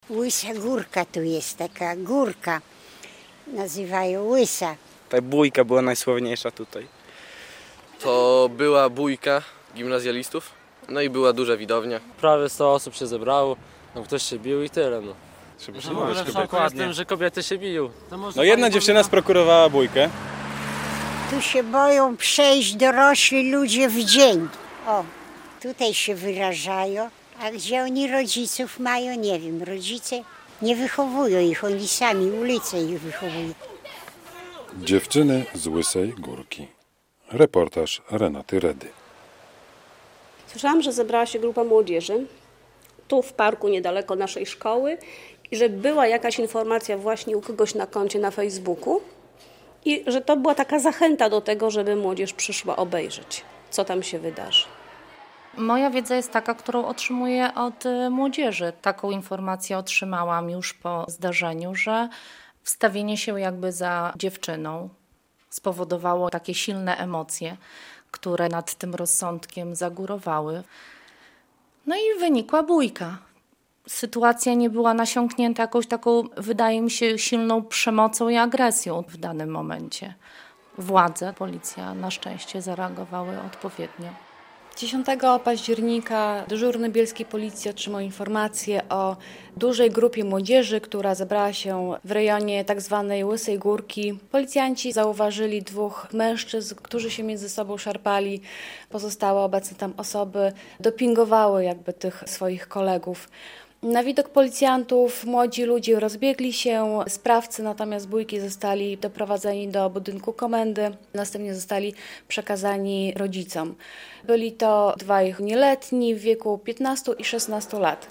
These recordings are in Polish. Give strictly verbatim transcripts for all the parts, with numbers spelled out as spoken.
Łysa Górka tu jest, taka górka. Nazywają Łysa. Ta bójka była najsławniejsza tutaj. To była bójka gimnazjalistów, no i była duża widownia. Prawie sto osób się zebrało, no ktoś się bił i tyle. No. Żeby się No, ale w szoku jestem, że kobiety się biją. No jedna dziewczyna sprokurowała bójkę. Tu się boją przejść dorośli ludzie w dzień. O, tutaj się wyrażają, a gdzie oni rodziców mają, nie wiem. Rodzice nie wychowują ich, oni sami, ulice ich wychowują. Dziewczyny z Łysej Górki. Reportaż Renaty Redy. Słyszałam, że zebrała się grupa młodzieży tu w parku niedaleko naszej szkoły i że była jakaś informacja właśnie u kogoś na koncie na Facebooku i że to była taka zachęta do tego, żeby młodzież przyszła obejrzeć, co tam się wydarzy. Moja wiedza jest taka, którą otrzymuję od młodzieży. Taką informację otrzymałam już po zdarzeniu, że wstawienie się jakby za dziewczyną spowodowało takie silne emocje, które nad tym rozsądkiem zagórowały. No i wynikła bójka. Sytuacja nie była nasiąknięta jakąś taką, wydaje mi się, silną przemocą i agresją w danym momencie. Władze, policja na szczęście zareagowały odpowiednio. dziesiątego października dyżurny bielskiej policji otrzymał informację o dużej grupie młodzieży, która zebrała się w rejonie tak zwanej Łysej Górki. Policjanci zauważyli dwóch mężczyzn, którzy się między sobą szarpali. Pozostałe obecne tam osoby dopingowały jakby tych swoich kolegów. Na widok policjantów młodzi ludzie rozbiegli się, sprawcy natomiast bójki zostali doprowadzeni do budynku komendy, następnie zostali przekazani rodzicom. Byli to dwaj nieletni w wieku piętnastu i szesnastu lat.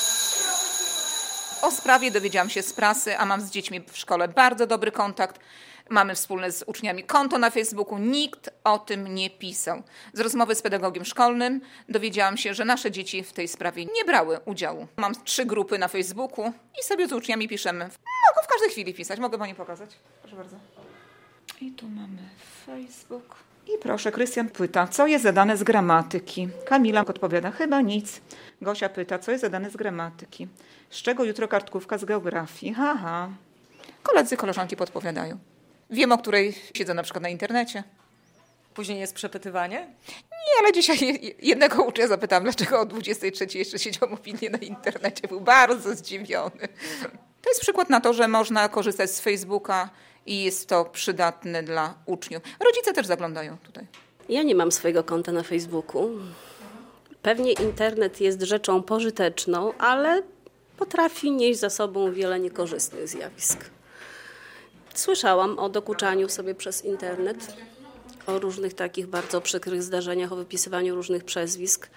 O sprawie dowiedziałam się z prasy, a mam z dziećmi w szkole bardzo dobry kontakt. Mamy wspólne z uczniami konto na Facebooku. Nikt o tym nie pisał. Z rozmowy z pedagogiem szkolnym dowiedziałam się, że nasze dzieci w tej sprawie nie brały udziału. Mam trzy grupy na Facebooku i sobie z uczniami piszemy. Mogę w każdej chwili pisać. Mogę pani pokazać? Proszę bardzo. I tu mamy Facebook. I proszę, Krystian pyta, co jest zadane z gramatyki? Kamila odpowiada, chyba nic. Gosia pyta, co jest zadane z gramatyki? Z czego jutro kartkówka z geografii? Haha. Koledzy, koleżanki podpowiadają. Wiem, o której siedzę na przykład na internecie. Później jest przepytywanie? Nie, ale dzisiaj jednego ucznia zapytałam, dlaczego o dwudziestej trzeciej jeszcze siedział mobilnie na internecie. Był bardzo zdziwiony. To jest przykład na to, że można korzystać z Facebooka i jest to przydatne dla uczniów. Rodzice też zaglądają tutaj. Ja nie mam swojego konta na Facebooku. Pewnie internet jest rzeczą pożyteczną, ale potrafi nieść za sobą wiele niekorzystnych zjawisk. Słyszałam o dokuczaniu sobie przez internet, o różnych takich bardzo przykrych zdarzeniach, o wypisywaniu różnych przezwisk.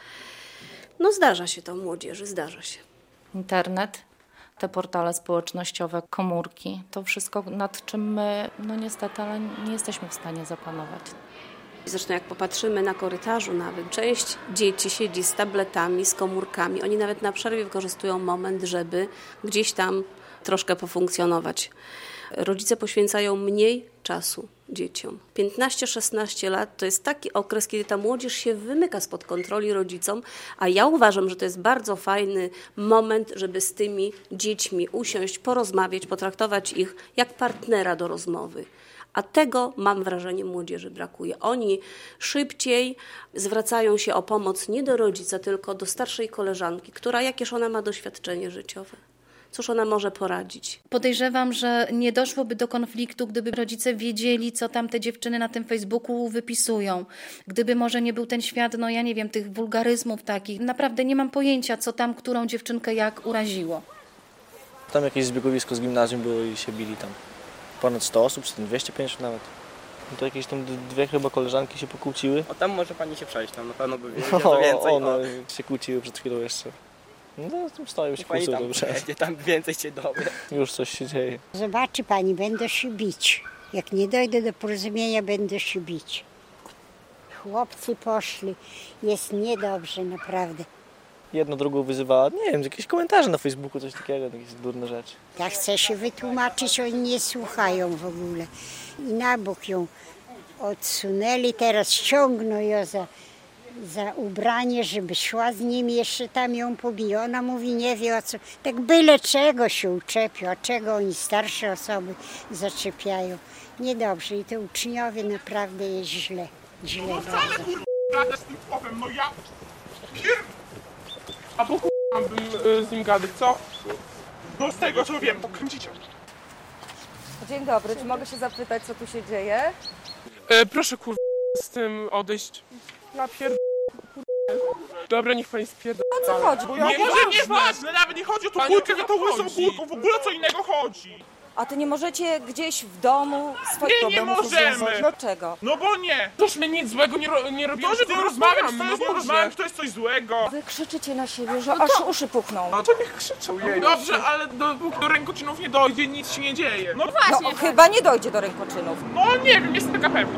No zdarza się to młodzieży, zdarza się. Internet, te portale społecznościowe, komórki, to wszystko, nad czym my, no niestety, ale nie jesteśmy w stanie zapanować. Zresztą jak popatrzymy na korytarzu nawet, część dzieci siedzi z tabletami, z komórkami. Oni nawet na przerwie wykorzystują moment, żeby gdzieś tam troszkę pofunkcjonować. Rodzice poświęcają mniej czasu dzieciom. piętnaście szesnaście lat to jest taki okres, kiedy ta młodzież się wymyka spod kontroli rodzicom, a ja uważam, że to jest bardzo fajny moment, żeby z tymi dziećmi usiąść, porozmawiać, potraktować ich jak partnera do rozmowy. A tego, mam wrażenie, młodzieży brakuje. Oni szybciej zwracają się o pomoc nie do rodzica, tylko do starszej koleżanki, która jakież ona ma doświadczenie życiowe. Cóż ona może poradzić? Podejrzewam, że nie doszłoby do konfliktu, gdyby rodzice wiedzieli, co tam te dziewczyny na tym Facebooku wypisują. Gdyby może nie był ten świat, no ja nie wiem, tych wulgaryzmów takich. Naprawdę nie mam pojęcia, co tam którą dziewczynkę jak uraziło. Tam jakieś zbiegowisko z gimnazjum było i się bili tam. Ponad sto osób, czy tam dwieście pięćdziesiąt nawet. No to jakieś tam dwie chyba koleżanki się pokłóciły. O, tam może pani się przejść, tam na pewno by wiedział więcej. One się kłóciły przed chwilą jeszcze. No, tam stoją się kłócą dobrze. Tam więcej się dowie. Już coś się dzieje. Zobaczy pani, będą się bić. Jak nie dojdę do porozumienia, będą się bić. Chłopcy poszli. Jest niedobrze, naprawdę. Jedno drugą wyzywała, nie wiem, jakieś komentarze na Facebooku, coś takiego, jakieś durne rzeczy. Ja chcę się wytłumaczyć, oni nie słuchają w ogóle. I na bok ją odsunęli, teraz ściągną ją za za ubranie, żeby szła z nim, jeszcze tam ją pobije. Ona mówi, nie wie o co, tak byle czego się uczepią, a czego oni starsze osoby zaczepiają. Niedobrze i te uczniowie naprawdę jest źle, źle No bardzo. wcale kurwa z tym chłopem, no ja pier... A po kurwa bym y, z nim gadał, co? No z tego co wiem, to kręcicie. Dzień dobry, czy mogę się zapytać, co tu się dzieje? E, proszę kurwa z tym odejść. Ja pierd... Dobra, niech pani spierdala. O co chodzi? Bo ja nie, może nieważne, nawet nie chodzi o tą kurkę, za tą łysą kurką, w ogóle co innego chodzi. A to nie możecie gdzieś w domu swoich Nie, nie problemów możemy. rozwiązać? Dlaczego? No bo nie. Toż my nic złego nie, ro, nie robimy, że tu rozmawiam, no nie rozmawiam, to jest coś złego. Wy krzyczycie na siebie, że aż uszy puchną. No to niech krzyczą jej. Dobrze, ale do, do rękoczynów nie dojdzie, nic się nie dzieje. No No chyba nie dojdzie do rękoczynów. No nie wiem, jestem taka pewna.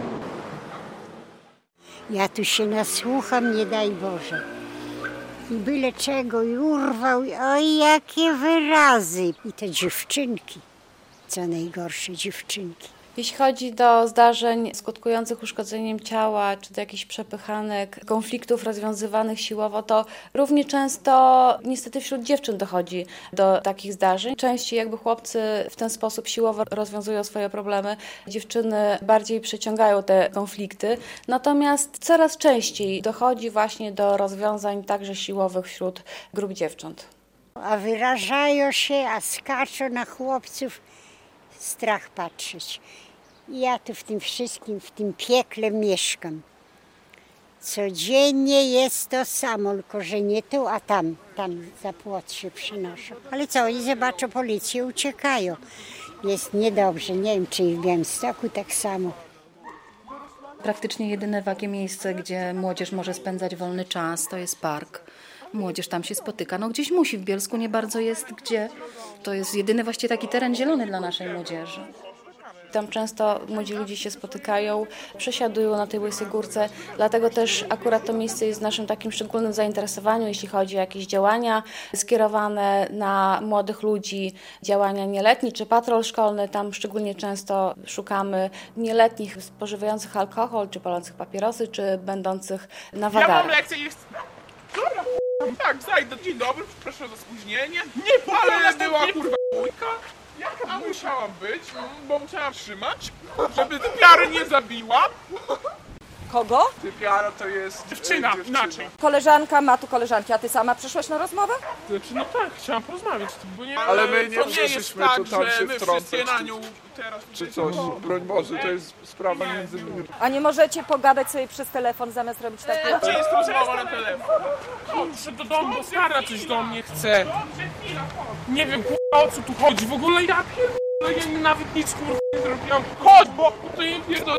Ja tu się nasłucham, nie daj Boże. I byle czego, i urwał, i oj, jakie wyrazy. I te dziewczynki, co najgorsze, dziewczynki. Jeśli chodzi do zdarzeń skutkujących uszkodzeniem ciała, czy do jakichś przepychanek, konfliktów rozwiązywanych siłowo, to równie często niestety wśród dziewczyn dochodzi do takich zdarzeń. Częściej jakby chłopcy w ten sposób siłowo rozwiązują swoje problemy, dziewczyny bardziej przeciągają te konflikty, natomiast coraz częściej dochodzi właśnie do rozwiązań także siłowych wśród grup dziewcząt. A wyrażają się, a skaczą na chłopców, strach patrzeć. Ja tu w tym wszystkim, w tym piekle mieszkam. Codziennie jest to samo, tylko że nie tu, a tam, tam za płot się przynoszą. Ale co, oni zobaczą policję, uciekają. Jest niedobrze, nie wiem, czy i w Białymstoku tak samo. Praktycznie jedyne takie miejsce, gdzie młodzież może spędzać wolny czas, to jest park. Młodzież tam się spotyka. No gdzieś musi, w Bielsku nie bardzo jest gdzie. To jest jedyny właściwie taki teren zielony dla naszej młodzieży. Tam często młodzi ludzie się spotykają, przesiadują na tej Łysej Górce, dlatego też akurat to miejsce jest w naszym takim szczególnym zainteresowaniu, jeśli chodzi o jakieś działania skierowane na młodych ludzi, działania nieletnie czy patrol szkolny. Tam szczególnie często szukamy nieletnich spożywających alkohol, czy palących papierosy, czy będących na Ja wagarach. mam lekcję, jest... Dobra, tak, zajdę. Dzień dobry, przepraszam za spóźnienie. Nie, ale była kurwa bójka. Jaka musiała być, bo musiałam trzymać, żeby typiary nie zabiła. Kogo? Typiara to jest dziewczyna, inaczej. Koleżanka ma tu koleżanki, a ty sama przyszłaś na rozmowę? Znaczy, no tak, chciałam porozmawiać, bo nie, Ale my nie to nie jest przyszliśmy tak, tu tam że się my wtrącać, wszyscy na czy- nią teraz... Czy coś, broń Boże, to jest sprawa między... A nie możecie pogadać sobie przez telefon zamiast robić takie... Gdzie jest rozmowa na telefon? Chodź do domu, bo Sara coś do mnie chce. Nie wiem, kurwa, o co tu chodzi. W ogóle ja pierdolę, ja nawet nic kurwa nie zrobiłam. Chodź, bo to nie pierdolę.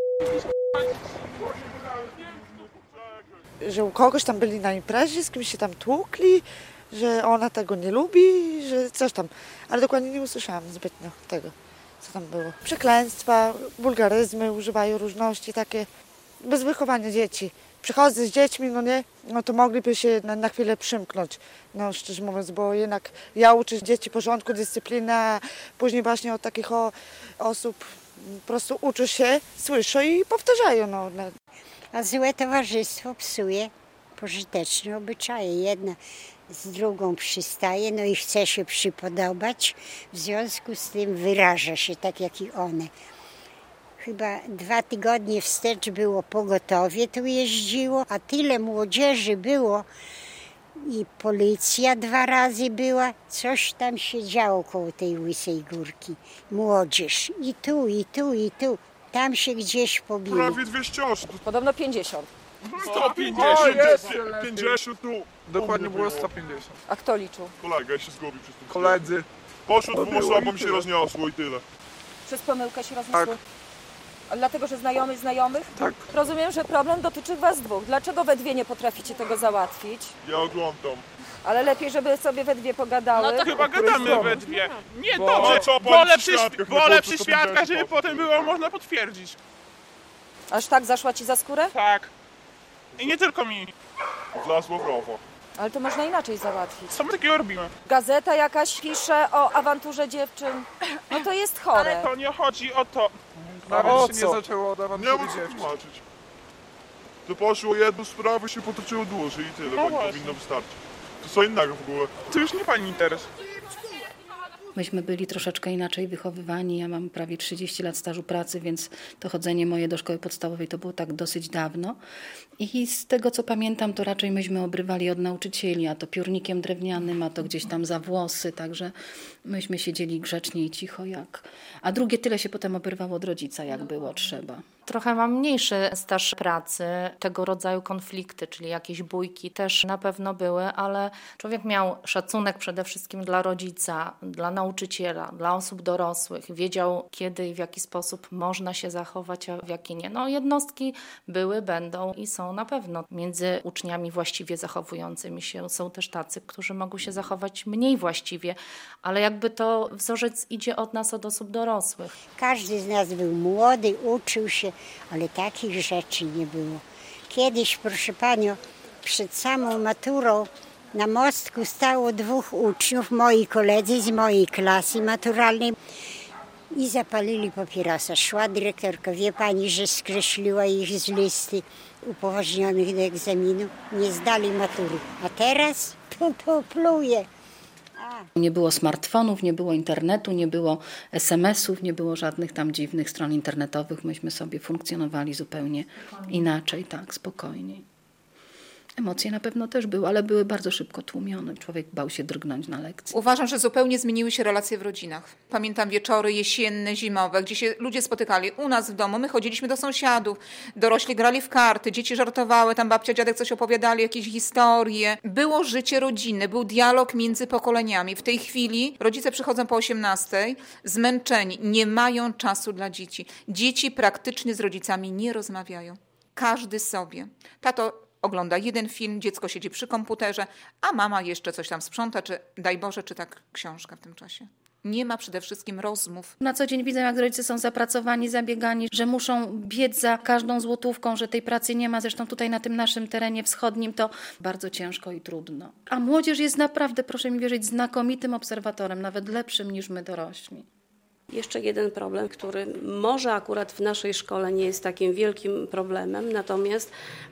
Że u kogoś tam byli na imprezie, z kimś się tam tłukli, że ona tego nie lubi, że coś tam. Ale dokładnie nie usłyszałam zbytnio tego, co tam było. Przekleństwa, wulgaryzmy używają, różności takie, bez wychowania dzieci. Przychodzę z dziećmi, no nie, no to mogliby się na, na chwilę przymknąć, no szczerze mówiąc, bo jednak ja uczę dzieci porządku, dyscypliny, a później właśnie od takich o, osób po prostu uczą się, słyszą i powtarzają, no. A złe towarzystwo psuje pożyteczne obyczaje. Jedna z drugą przystaje, no i chce się przypodobać. W związku z tym wyraża się tak jak i one. Chyba dwa tygodnie wstecz było pogotowie, tu jeździło, a tyle młodzieży było i policja dwa razy była. Coś tam się działo koło tej Łysej Górki. Młodzież i tu, i tu, i tu. Tam się gdzieś pobili. Prawie dwieście osób. Podobno pięćdziesiąt. sto O, pięćdziesiąt. jest! pięćdziesiąt tu. Dokładnie było sto pięćdziesiąt. A kto liczył? Kolega się zgubił przez ten Koledzy. Poszło To dwóm było osobom i się tyle. rozniosło i tyle. Przez pomyłkę się rozniosło? Tak. A dlatego, że znajomy znajomych? Tak. Rozumiem, że problem dotyczy was dwóch. Dlaczego we dwie nie potraficie tego załatwić? Ja oglądam. Ale lepiej, żeby sobie we dwie pogadały. No to chyba gadamy we dwie. Nie, Bo- dobrze, co, wolę przy, świadkach, no wolę bo przy to świadkach, będzie żeby to. potem było można potwierdzić. Aż tak zaszła ci za skórę? Tak. I nie tylko mi. Wlazło w rowo. Ale to można inaczej załatwić. Co my takiego robimy? Gazeta jakaś pisze o awanturze dziewczyn. No to jest chore. Ale to nie chodzi o to. Nawet o się co? nie zaczęło od awantury dziewczyn. To poszło jedną sprawę, się potoczyło dłużej i tyle, No pani właśnie. powinno wystarczyć. To co innego w ogóle. To już nie pani interes. Myśmy byli troszeczkę inaczej wychowywani. Ja mam prawie trzydzieści lat stażu pracy, więc to chodzenie moje do szkoły podstawowej to było tak dosyć dawno. I z tego, co pamiętam, to raczej myśmy obrywali od nauczycieli, a to piórnikiem drewnianym, a to gdzieś tam za włosy, także myśmy siedzieli grzecznie i cicho jak... A drugie tyle się potem obrywało od rodzica, jak było trzeba. Trochę mam mniejszy staż pracy, tego rodzaju konflikty, czyli jakieś bójki też na pewno były, ale człowiek miał szacunek przede wszystkim dla rodzica, dla nauczyciela, dla osób dorosłych, wiedział kiedy i w jaki sposób można się zachować, a w jaki nie. No jednostki były, będą i są na pewno między uczniami właściwie zachowującymi się. Są też tacy, którzy mogą się zachować mniej właściwie, ale jakby to wzorzec idzie od nas, od osób dorosłych. Każdy z nas był młody, uczył się, ale takich rzeczy nie było. Kiedyś, proszę panią, przed samą maturą na mostku stało dwóch uczniów, moi koledzy z mojej klasy maturalnej i zapalili papierosa. Szła dyrektorka, wie pani, że skreśliła ich z listy upoważnionych do egzaminu, nie zdali matury. A teraz to, to pluje. Nie było smartfonów, nie było internetu, nie było es em esów, nie było żadnych tam dziwnych stron internetowych. Myśmy sobie funkcjonowali zupełnie inaczej, tak, spokojniej. Emocje na pewno też były, ale były bardzo szybko tłumione. Człowiek bał się drgnąć na lekcji. Uważam, że zupełnie zmieniły się relacje w rodzinach. Pamiętam wieczory jesienne, zimowe, gdzie się ludzie spotykali u nas w domu. My chodziliśmy do sąsiadów, dorośli grali w karty, dzieci żartowały, tam babcia, dziadek coś opowiadali, jakieś historie. Było życie rodzinne, był dialog między pokoleniami. W tej chwili rodzice przychodzą po osiemnastej, zmęczeni, nie mają czasu dla dzieci. Dzieci praktycznie z rodzicami nie rozmawiają. Każdy sobie. Tato ogląda jeden film, dziecko siedzi przy komputerze, a mama jeszcze coś tam sprząta, czy daj Boże, czyta książkę w tym czasie. Nie ma przede wszystkim rozmów. Na co dzień widzę, jak rodzice są zapracowani, zabiegani, że muszą biec za każdą złotówką, że tej pracy nie ma. Zresztą tutaj na tym naszym terenie wschodnim to bardzo ciężko i trudno. A młodzież jest naprawdę, proszę mi wierzyć, znakomitym obserwatorem, nawet lepszym niż my dorośli. Jeszcze jeden problem, który może akurat w naszej szkole nie jest takim wielkim problemem, natomiast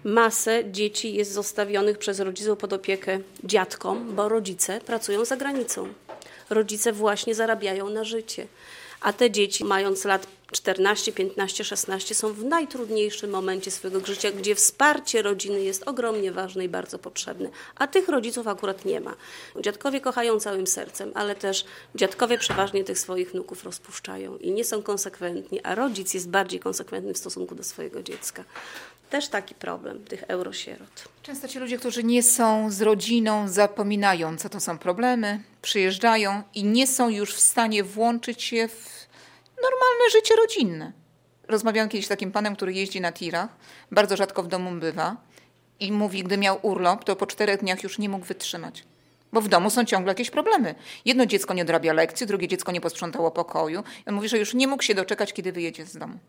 masę dzieci jest zostawionych przez rodziców pod opiekę dziadkom, bo rodzice pracują za granicą. Rodzice właśnie zarabiają na życie, a te dzieci mając lat czternaście, piętnaście, szesnaście są w najtrudniejszym momencie swojego życia, gdzie wsparcie rodziny jest ogromnie ważne i bardzo potrzebne, a tych rodziców akurat nie ma. Dziadkowie kochają całym sercem, ale też dziadkowie przeważnie tych swoich wnuków rozpuszczają i nie są konsekwentni, a rodzic jest bardziej konsekwentny w stosunku do swojego dziecka. Też taki problem tych eurosierot. Często ci ludzie, którzy nie są z rodziną, zapominają, co to są problemy, przyjeżdżają i nie są już w stanie włączyć się w normalne życie rodzinne. Rozmawiałam kiedyś z takim panem, który jeździ na tirach, bardzo rzadko w domu bywa i mówi, gdy miał urlop, to po czterech dniach już nie mógł wytrzymać. Bo w domu są ciągle jakieś problemy. Jedno dziecko nie odrabia lekcji, drugie dziecko nie posprzątało pokoju. On mówi, że już nie mógł się doczekać, kiedy wyjedzie z domu.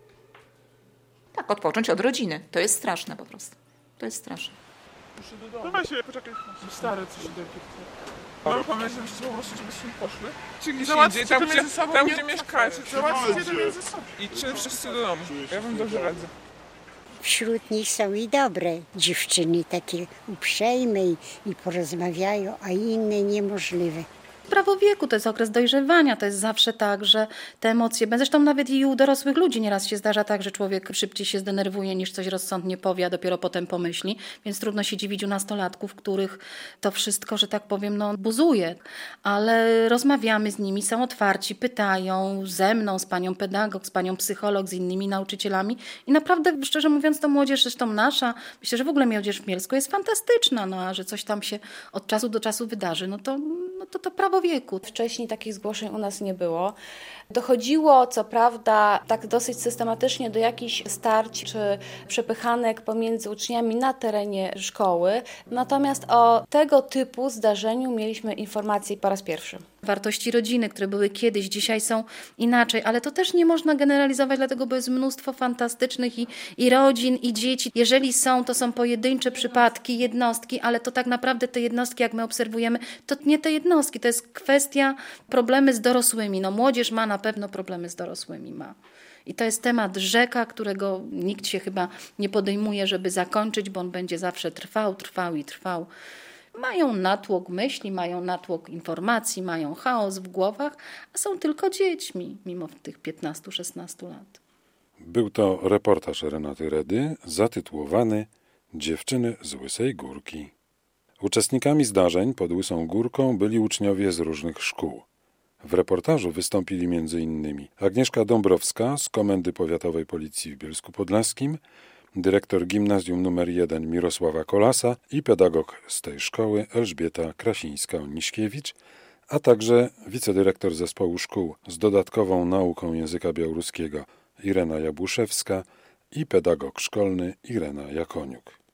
Tak, odpocząć od rodziny. To jest straszne po prostu. To jest straszne. No właśnie, poczekaj. Stary, co się dopiero. Mam pomysł, że po prostu żebyśmy poszli. Czy gdzieś indziej, tam, gdzie, tam, gdzie mieszkacie. Załatwcie to między sobą. I czy wszyscy do domu. Ja wam dobrze radzę. Wśród nich są i dobre dziewczyny, takie uprzejme i, i porozmawiają, a inne niemożliwe. Prawo wieku to jest okres dojrzewania, to jest zawsze tak, że te emocje, zresztą nawet i u dorosłych ludzi nieraz się zdarza tak, że człowiek szybciej się zdenerwuje niż coś rozsądnie powie, a dopiero potem pomyśli, więc trudno się dziwić u nastolatków, których to wszystko, że tak powiem, no buzuje, ale rozmawiamy z nimi, są otwarci, pytają ze mną, z panią pedagog, z panią psycholog, z innymi nauczycielami i naprawdę, szczerze mówiąc, to młodzież, zresztą nasza, myślę, że w ogóle młodzież w Bielsku jest fantastyczna, no a że coś tam się od czasu do czasu wydarzy, no to no to, to prawo wieku. Wcześniej takich zgłoszeń u nas nie było. Dochodziło, co prawda, tak dosyć systematycznie do jakichś starć czy przepychanek pomiędzy uczniami na terenie szkoły. Natomiast o tego typu zdarzeniu mieliśmy informacje po raz pierwszy. Wartości rodziny, które były kiedyś, dzisiaj są inaczej, ale to też nie można generalizować, dlatego bo jest mnóstwo fantastycznych i, i rodzin, i dzieci. Jeżeli są, to są pojedyncze przypadki, jednostki, ale to tak naprawdę te jednostki, jak my obserwujemy, to nie te jednostki, to jest kwestia problemy z dorosłymi. No młodzież ma na pewno problemy z dorosłymi, ma. I to jest temat rzeka, którego nikt się chyba nie podejmuje, żeby zakończyć, bo on będzie zawsze trwał, trwał i trwał. Mają natłok myśli, mają natłok informacji, mają chaos w głowach, a są tylko dziećmi, mimo tych piętnastu szesnastu lat. Był to reportaż Renaty Redy zatytułowany Dziewczyny z Łysej Górki. Uczestnikami zdarzeń pod Łysą Górką byli uczniowie z różnych szkół. W reportażu wystąpili między innymi Agnieszka Dąbrowska z Komendy Powiatowej Policji w Bielsku Podlaskim, dyrektor gimnazjum numer jeden Mirosława Kolasa i pedagog z tej szkoły Elżbieta Krasińska-Oniśkiewicz, a także wicedyrektor zespołu szkół z dodatkową nauką języka białoruskiego Irena Jabłuszewska i pedagog szkolny Irena Jakoniuk.